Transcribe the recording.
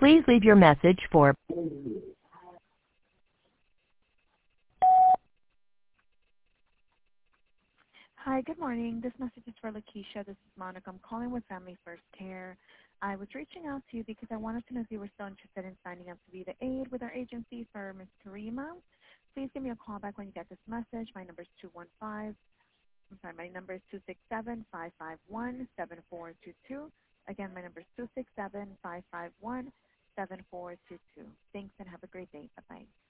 Please leave your message for Hi, good morning. This message is for Lakeisha. This is Monica. I'm calling with Family First Care. I was reaching out to you because I wanted to know if you were still interested in signing up to be the aide with our agency for Ms. Karima. Please give me a call back when you get this message. My number is 215-551-7422. Again, my number is 267-551-7422. Thanks and have a great day. Bye-bye.